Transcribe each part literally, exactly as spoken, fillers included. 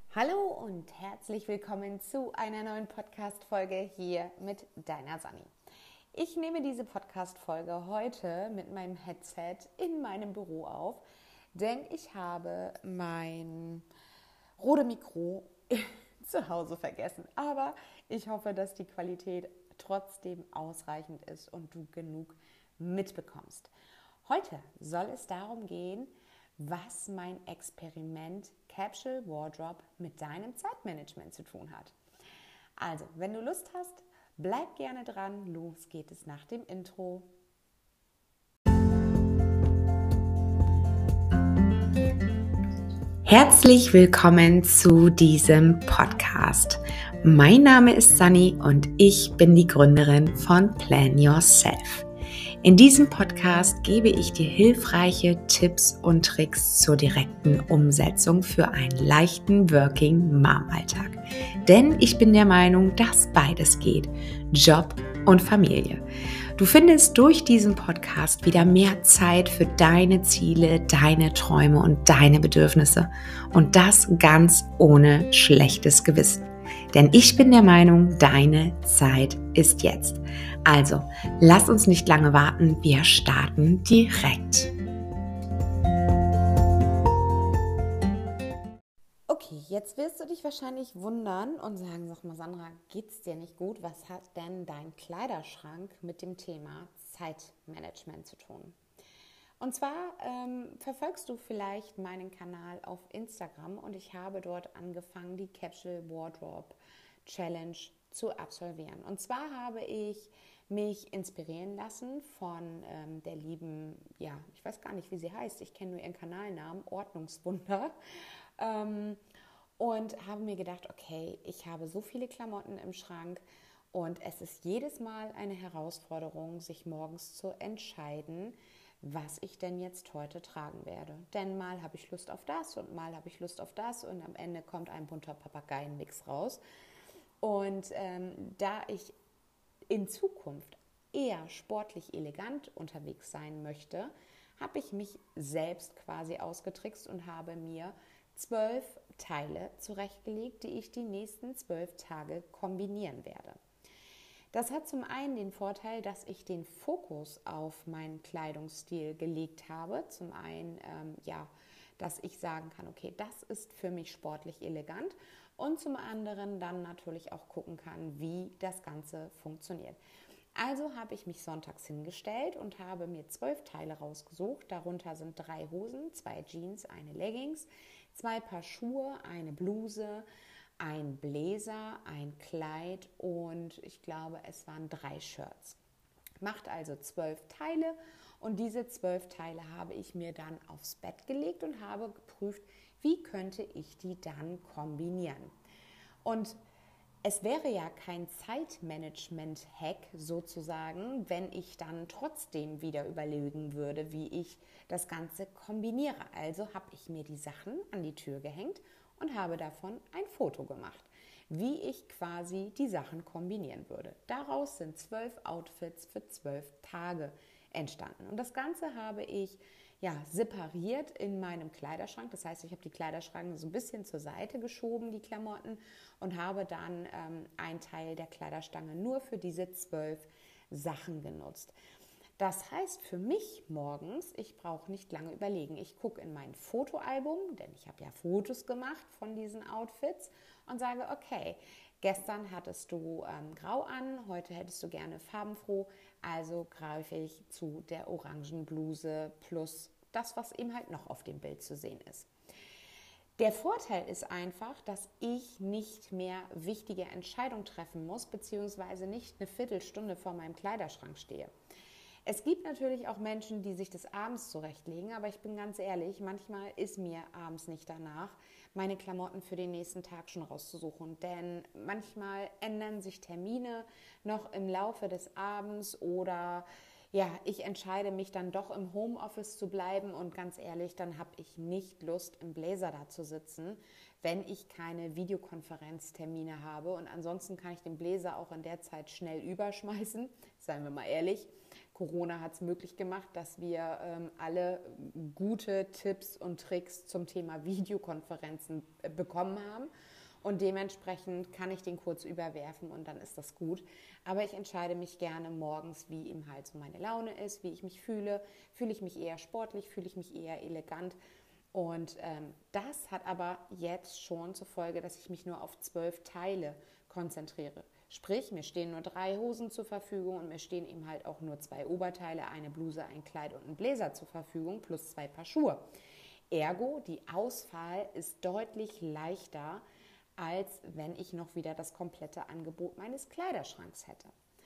Hallo und herzlich willkommen zu einer neuen Podcast-Folge hier mit deiner Sanni. Ich nehme diese Podcast-Folge heute mit meinem Headset in meinem Büro auf, denn ich habe mein Rode Mikro zu Hause vergessen. Aber ich hoffe, dass die Qualität trotzdem ausreichend ist und du genug mitbekommst. Heute soll es darum gehen, was mein Experiment Capsule Wardrobe mit deinem Zeitmanagement zu tun hat. Also, wenn du Lust hast, bleib gerne dran. Los geht es nach dem Intro. Herzlich willkommen zu diesem Podcast. Mein Name ist Sanni und ich bin die Gründerin von Plan Yourself. In diesem Podcast gebe ich dir hilfreiche Tipps und Tricks zur direkten Umsetzung für einen leichten Working Mom Alltag. Denn ich bin der Meinung, dass beides geht, Job und Familie. Du findest durch diesen Podcast wieder mehr Zeit für deine Ziele, deine Träume und deine Bedürfnisse. Und das ganz ohne schlechtes Gewissen. Denn ich bin der Meinung, deine Zeit ist jetzt. Also, lass uns nicht lange warten, wir starten direkt. Okay, jetzt wirst du dich wahrscheinlich wundern und sagen, sag mal Sandra, geht's dir nicht gut? Was hat denn dein Kleiderschrank mit dem Thema Zeitmanagement zu tun? Und zwar ähm, verfolgst du vielleicht meinen Kanal auf Instagram und ich habe dort angefangen, die Capsule Wardrobe Challenge zu absolvieren. Und zwar habe ich mich inspirieren lassen von ähm, der lieben, ja, ich weiß gar nicht, wie sie heißt, ich kenne nur ihren Kanalnamen, Ordnungswunder. Ähm, und habe mir gedacht, okay, ich habe so viele Klamotten im Schrank und es ist jedes Mal eine Herausforderung, sich morgens zu entscheiden, was ich denn jetzt heute tragen werde. Denn mal habe ich Lust auf das und mal habe ich Lust auf das und am Ende kommt ein bunter Papageienmix raus. Und ähm, da ich in Zukunft eher sportlich elegant unterwegs sein möchte, habe ich mich selbst quasi ausgetrickst und habe mir zwölf Teile zurechtgelegt, die ich die nächsten zwölf Tage kombinieren werde. Das hat zum einen den Vorteil, dass ich den Fokus auf meinen Kleidungsstil gelegt habe. Zum einen, ähm, ja, dass ich sagen kann, okay, das ist für mich sportlich elegant. Und zum anderen dann natürlich auch gucken kann, wie das Ganze funktioniert. Also habe ich mich sonntags hingestellt und habe mir zwölf Teile rausgesucht. Darunter sind drei Hosen, zwei Jeans, eine Leggings, zwei Paar Schuhe, eine Bluse, ein Bläser, ein Kleid und ich glaube, es waren drei Shirts. Macht also zwölf Teile und diese zwölf Teile habe ich mir dann aufs Bett gelegt und habe geprüft, wie könnte ich die dann kombinieren. Und es wäre ja kein Zeitmanagement-Hack sozusagen, wenn ich dann trotzdem wieder überlegen würde, wie ich das Ganze kombiniere. Also habe ich mir die Sachen an die Tür gehängt und habe davon ein Foto gemacht, wie ich quasi die Sachen kombinieren würde. Daraus sind zwölf Outfits für zwölf Tage entstanden. Und das Ganze habe ich ja, separiert in meinem Kleiderschrank. Das heißt, ich habe die Kleiderschrank so ein bisschen zur Seite geschoben, die Klamotten, und habe dann ähm, einen Teil der Kleiderstange nur für diese zwölf Sachen genutzt. Das heißt für mich morgens, ich brauche nicht lange überlegen. Ich gucke in mein Fotoalbum, denn ich habe ja Fotos gemacht von diesen Outfits und sage, okay, gestern hattest du ähm, grau an, heute hättest du gerne farbenfroh, also greife ich zu der orangen Bluse plus das, was eben halt noch auf dem Bild zu sehen ist. Der Vorteil ist einfach, dass ich nicht mehr wichtige Entscheidungen treffen muss, beziehungsweise nicht eine Viertelstunde vor meinem Kleiderschrank stehe. Es gibt natürlich auch Menschen, die sich das abends zurechtlegen, aber ich bin ganz ehrlich, manchmal ist mir abends nicht danach, meine Klamotten für den nächsten Tag schon rauszusuchen, denn manchmal ändern sich Termine noch im Laufe des Abends oder ja, ich entscheide mich dann doch im Homeoffice zu bleiben und ganz ehrlich, dann habe ich nicht Lust, im Blazer da zu sitzen, wenn ich keine Videokonferenztermine habe. Und ansonsten kann ich den Blazer auch in der Zeit schnell überschmeißen, seien wir mal ehrlich. Corona hat es möglich gemacht, dass wir ähm, alle gute Tipps und Tricks zum Thema Videokonferenzen äh, bekommen haben. Und dementsprechend kann ich den kurz überwerfen und dann ist das gut. Aber ich entscheide mich gerne morgens, wie eben halt so meine Laune ist, wie ich mich fühle. Fühle ich mich eher sportlich, fühle ich mich eher elegant. Und ähm, das hat aber jetzt schon zur Folge, dass ich mich nur auf zwölf Teile konzentriere. Sprich, mir stehen nur drei Hosen zur Verfügung und mir stehen eben halt auch nur zwei Oberteile, eine Bluse, ein Kleid und ein Bläser zur Verfügung plus zwei Paar Schuhe. Ergo, die Auswahl ist deutlich leichter, als wenn ich noch wieder das komplette Angebot meines Kleiderschranks hätte.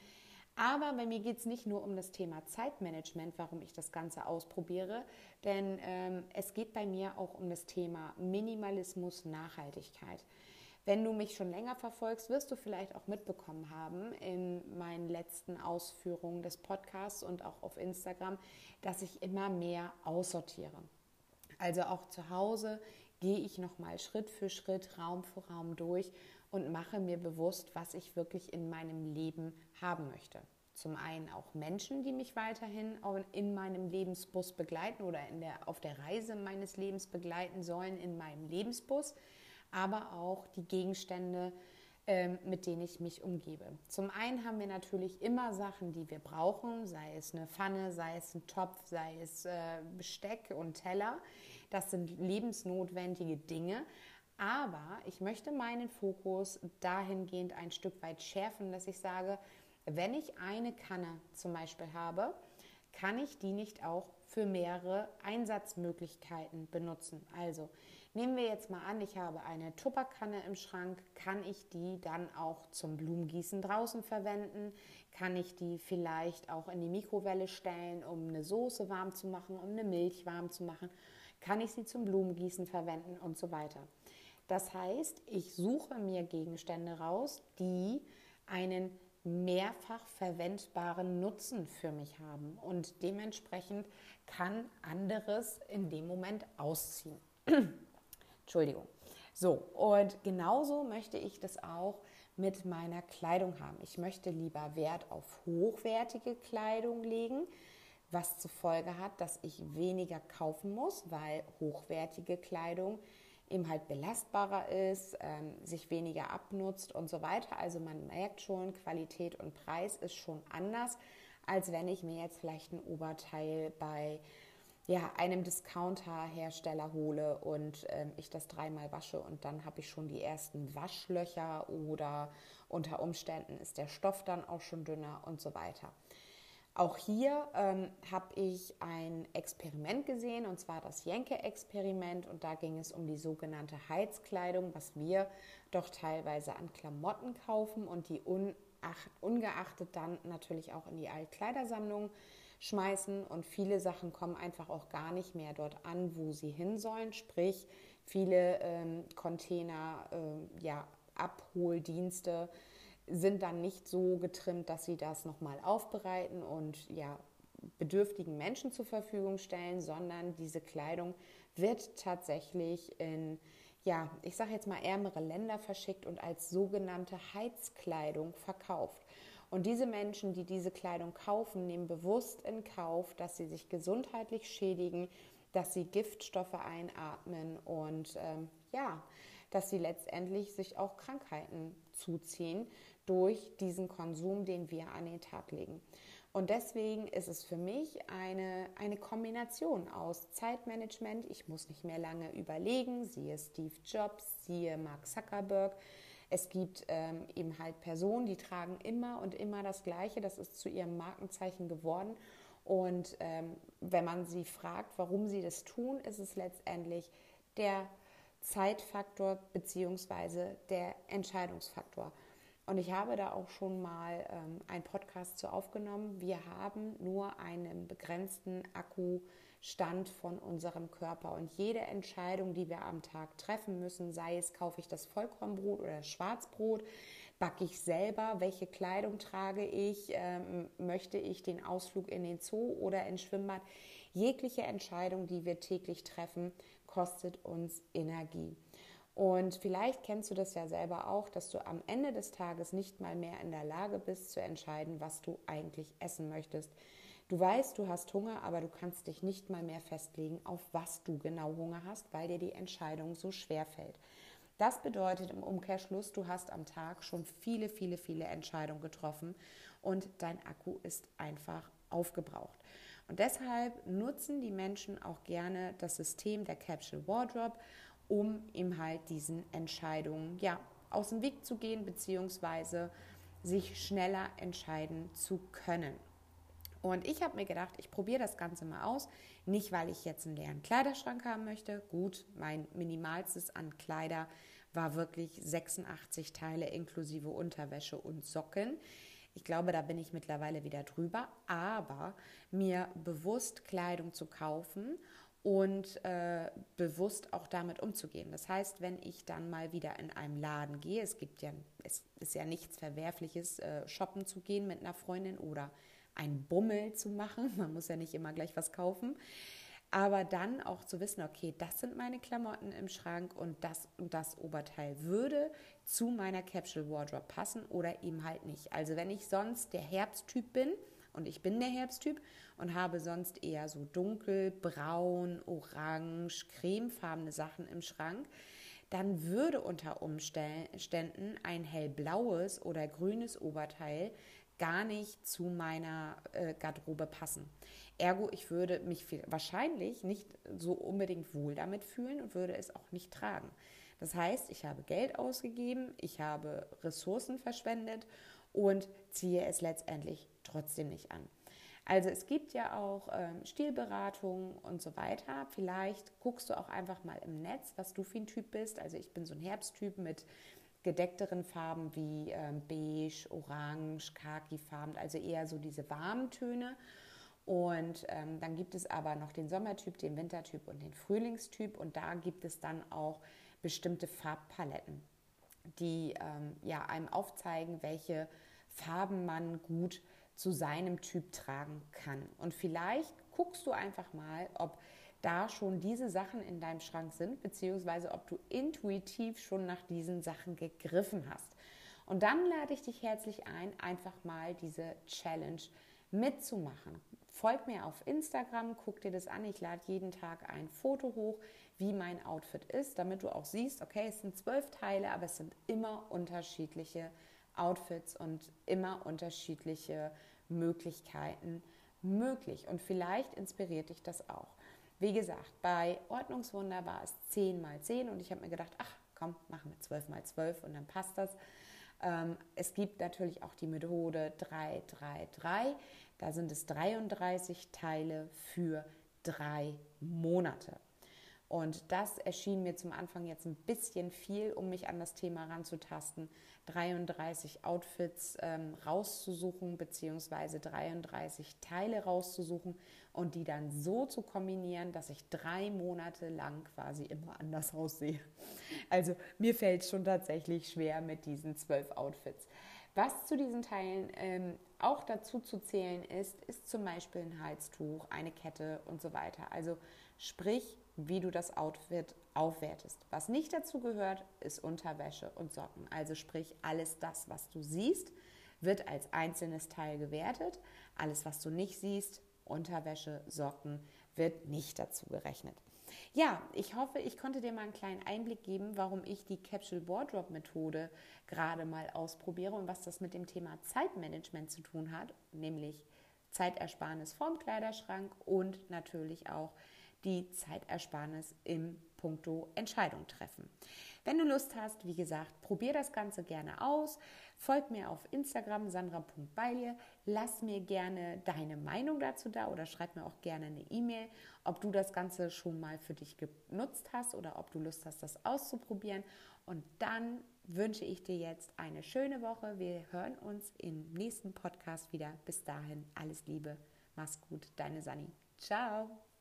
Aber bei mir geht es nicht nur um das Thema Zeitmanagement, warum ich das Ganze ausprobiere, denn ähm, es geht bei mir auch um das Thema Minimalismus, Nachhaltigkeit. Wenn du mich schon länger verfolgst, wirst du vielleicht auch mitbekommen haben in meinen letzten Ausführungen des Podcasts und auch auf Instagram, dass ich immer mehr aussortiere. Also auch zu Hause gehe ich nochmal Schritt für Schritt, Raum für Raum durch und mache mir bewusst, was ich wirklich in meinem Leben haben möchte. Zum einen auch Menschen, die mich weiterhin in meinem Lebensbus begleiten oder in der, auf der Reise meines Lebens begleiten sollen in meinem Lebensbus, aber auch die Gegenstände, ähm, mit denen ich mich umgebe. Zum einen haben wir natürlich immer Sachen, die wir brauchen, sei es eine Pfanne, sei es ein Topf, sei es äh, Besteck und Teller. Das sind lebensnotwendige Dinge. Aber ich möchte meinen Fokus dahingehend ein Stück weit schärfen, dass ich sage, wenn ich eine Kanne zum Beispiel habe, kann ich die nicht auch für mehrere Einsatzmöglichkeiten benutzen. Also nehmen wir jetzt mal an, ich habe eine Tupperkanne im Schrank, kann ich die dann auch zum Blumengießen draußen verwenden? Kann ich die vielleicht auch in die Mikrowelle stellen, um eine Soße warm zu machen, um eine Milch warm zu machen? Kann ich sie zum Blumengießen verwenden und so weiter? Das heißt, ich suche mir Gegenstände raus, die einen mehrfach verwendbaren Nutzen für mich haben und dementsprechend kann anderes in dem Moment ausziehen. Entschuldigung. So, und genauso möchte ich das auch mit meiner Kleidung haben. Ich möchte lieber Wert auf hochwertige Kleidung legen, was zur Folge hat, dass ich weniger kaufen muss, weil hochwertige Kleidung eben halt belastbarer ist, ähm, sich weniger abnutzt und so weiter. Also man merkt schon, Qualität und Preis ist schon anders, als wenn ich mir jetzt vielleicht ein Oberteil bei ja, einem Discounter-Hersteller hole und ähm, ich das dreimal wasche und dann habe ich schon die ersten Waschlöcher oder unter Umständen ist der Stoff dann auch schon dünner und so weiter. Auch hier ähm, habe ich ein Experiment gesehen, und zwar das Jenke-Experiment. Und da ging es um die sogenannte Heizkleidung, was wir doch teilweise an Klamotten kaufen und die unacht, ungeachtet dann natürlich auch in die Altkleidersammlung schmeißen. Und viele Sachen kommen einfach auch gar nicht mehr dort an, wo sie hin sollen. Sprich, viele ähm, Container, äh, ja, Abholdienste sind dann nicht so getrimmt, dass sie das nochmal aufbereiten und ja, bedürftigen Menschen zur Verfügung stellen, sondern diese Kleidung wird tatsächlich in, ja, ich sage jetzt mal ärmere Länder verschickt und als sogenannte Heizkleidung verkauft. Und diese Menschen, die diese Kleidung kaufen, nehmen bewusst in Kauf, dass sie sich gesundheitlich schädigen, dass sie Giftstoffe einatmen und ähm, ja, dass sie letztendlich sich auch Krankheiten zuziehen durch diesen Konsum, den wir an den Tag legen. Und deswegen ist es für mich eine, eine Kombination aus Zeitmanagement. Ich muss nicht mehr lange überlegen, siehe Steve Jobs, siehe Mark Zuckerberg. Es gibt ähm, eben halt Personen, die tragen immer und immer das Gleiche. Das ist zu ihrem Markenzeichen geworden. Und ähm, wenn man sie fragt, warum sie das tun, ist es letztendlich der Zeitfaktor bzw. der Entscheidungsfaktor. Und ich habe da auch schon mal ähm, einen Podcast zu aufgenommen. Wir haben nur einen begrenzten Akkustand von unserem Körper. Und jede Entscheidung, die wir am Tag treffen müssen, sei es, kaufe ich das Vollkornbrot oder das Schwarzbrot, backe ich selber, welche Kleidung trage ich, ähm, möchte ich den Ausflug in den Zoo oder ins Schwimmbad. Jegliche Entscheidung, die wir täglich treffen, kostet uns Energie. Und vielleicht kennst du das ja selber auch, dass du am Ende des Tages nicht mal mehr in der Lage bist zu entscheiden, was du eigentlich essen möchtest. Du weißt, du hast Hunger, aber du kannst dich nicht mal mehr festlegen, auf was du genau Hunger hast, weil dir die Entscheidung so schwer fällt. Das bedeutet im Umkehrschluss, du hast am Tag schon viele, viele, viele Entscheidungen getroffen und dein Akku ist einfach aufgebraucht. Und deshalb nutzen die Menschen auch gerne das System der Capsule Wardrobe, um ihm halt diesen Entscheidungen ja, aus dem Weg zu gehen, beziehungsweise sich schneller entscheiden zu können. Und ich habe mir gedacht, ich probiere das Ganze mal aus. Nicht, weil ich jetzt einen leeren Kleiderschrank haben möchte. Gut, mein minimalstes an Kleider war wirklich sechsundachtzig Teile inklusive Unterwäsche und Socken. Ich glaube, da bin ich mittlerweile wieder drüber. Aber mir bewusst Kleidung zu kaufen und äh, bewusst auch damit umzugehen. Das heißt, wenn ich dann mal wieder in einem Laden gehe, es gibt ja, es ist ja nichts Verwerfliches, äh, shoppen zu gehen mit einer Freundin oder einen Bummel zu machen, man muss ja nicht immer gleich was kaufen, aber dann auch zu wissen, okay, das sind meine Klamotten im Schrank und das und das Oberteil würde zu meiner Capsule Wardrobe passen oder eben halt nicht. Also wenn ich sonst der Herbsttyp bin, und ich bin der Herbsttyp und habe sonst eher so dunkel, braun, orange, cremefarbene Sachen im Schrank, dann würde unter Umständen ein hellblaues oder grünes Oberteil gar nicht zu meiner äh, Garderobe passen. Ergo, ich würde mich viel, wahrscheinlich nicht so unbedingt wohl damit fühlen und würde es auch nicht tragen. Das heißt, ich habe Geld ausgegeben, ich habe Ressourcen verschwendet und ziehe es letztendlich trotzdem nicht an. Also es gibt ja auch ähm, Stilberatungen und so weiter. Vielleicht guckst du auch einfach mal im Netz, was du für ein Typ bist. Also ich bin so ein Herbsttyp mit gedeckteren Farben wie ähm, beige, orange, khaki-farben, also eher so diese warmen Töne. Und ähm, dann gibt es aber noch den Sommertyp, den Wintertyp und den Frühlingstyp. Und da gibt es dann auch bestimmte Farbpaletten, die ähm, ja, einem aufzeigen, welche Farben man gut zu seinem Typ tragen kann. Und vielleicht guckst du einfach mal, ob da schon diese Sachen in deinem Schrank sind, beziehungsweise ob du intuitiv schon nach diesen Sachen gegriffen hast. Und dann lade ich dich herzlich ein, einfach mal diese Challenge mitzumachen. Folg mir auf Instagram, guck dir das an. Ich lade jeden Tag ein Foto hoch, wie mein Outfit ist, damit du auch siehst, okay, es sind zwölf Teile, aber es sind immer unterschiedliche Outfits und immer unterschiedliche Möglichkeiten möglich. Und vielleicht inspiriert dich das auch. Wie gesagt, bei Ordnungswunder war es zehn mal zehn und ich habe mir gedacht, ach komm, machen wir zwölf mal zwölf und dann passt das. Ähm, es gibt natürlich auch die Methode drei drei drei. Da sind es dreiunddreißig Teile für drei Monate. Und das erschien mir zum Anfang jetzt ein bisschen viel, um mich an das Thema ranzutasten, dreiunddreißig Outfits ähm, rauszusuchen, beziehungsweise dreiunddreißig Teile rauszusuchen und die dann so zu kombinieren, dass ich drei Monate lang quasi immer anders aussehe. Also mir fällt es schon tatsächlich schwer mit diesen zwölf Outfits. Was zu diesen Teilen ähm, auch dazu zu zählen ist, ist zum Beispiel ein Halstuch, eine Kette und so weiter. Also sprich, wie du das Outfit aufwertest. Was nicht dazu gehört, ist Unterwäsche und Socken. Also sprich, alles das, was du siehst, wird als einzelnes Teil gewertet. Alles, was du nicht siehst, Unterwäsche, Socken, wird nicht dazu gerechnet. Ja, ich hoffe, ich konnte dir mal einen kleinen Einblick geben, warum ich die Capsule Wardrobe Methode gerade mal ausprobiere und was das mit dem Thema Zeitmanagement zu tun hat, nämlich Zeitersparnis vorm Kleiderschrank und natürlich auch die Zeitersparnis im Punkto Entscheidung treffen. Wenn du Lust hast, wie gesagt, probier das Ganze gerne aus. Folg mir auf Instagram sandra punkt beilje. Lass mir gerne deine Meinung dazu da oder schreib mir auch gerne eine E-Mail, ob du das Ganze schon mal für dich genutzt hast oder ob du Lust hast, das auszuprobieren. Und dann wünsche ich dir jetzt eine schöne Woche. Wir hören uns im nächsten Podcast wieder. Bis dahin, alles Liebe. Mach's gut, deine Sanni. Ciao.